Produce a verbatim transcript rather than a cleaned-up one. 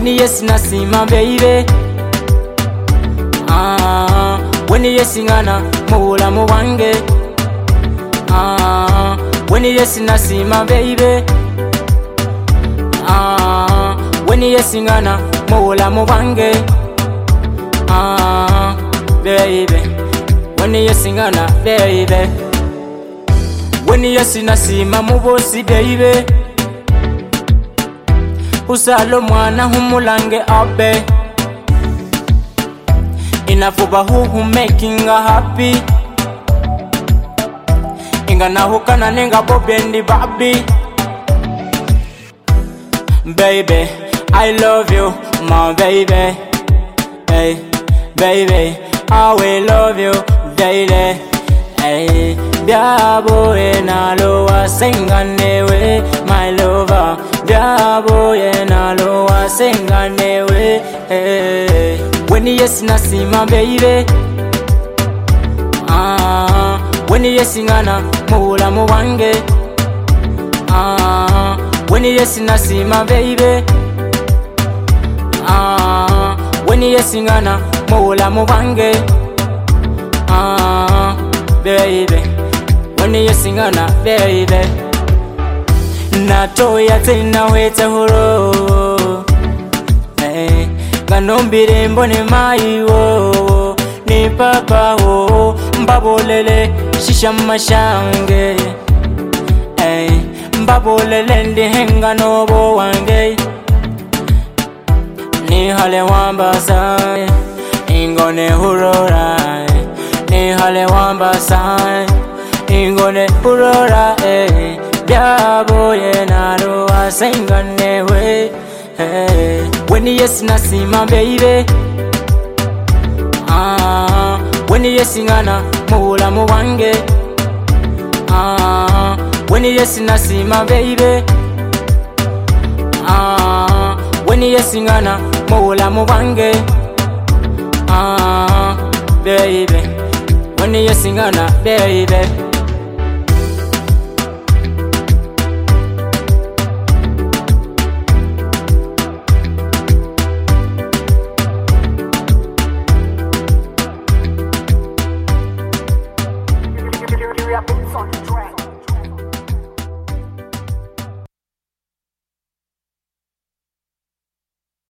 when yes nasima baby. Ah, when yes ngana mula muwange. Ah, when yes nasima baby. Ah, when yes ngana mula muwange. Ah, baby, when yes ngana baby. When yes nasima mubosi baby. Usalo mwana humulange abe. Inafuba who making her happy. Inga na hukana nenga bobendi babi. Baby, I love you, my baby. Hey, baby, I will love you daily. Hey, biabo enaloa senganewe, my lover. Biabo enaloa senganewe. Hey, when yes nasima baby. Ah, when yes ngana mula muwange. Ah, when yes nasima baby. Ah, when yes ngana mula muwange. Ah, baby, when yes ngana baby. Natoya tena weta huro. Hey, ganombire mbone maiwo. Ni papa ho, mbabolele shisha mashange. Hey, mbabolele ndi henga nobo wange. Ni hale wambasa, ingone hurora. Ni hale wambasa, ingone hurora. Hey, biabo yenaro asenganewe. Hey, when yes nasima baby. Ah, when yes ngana mula muwange. Ah, when yes nasima baby. Ah, when yes ngana mula muwange. Ah, baby, when yes ngana baby.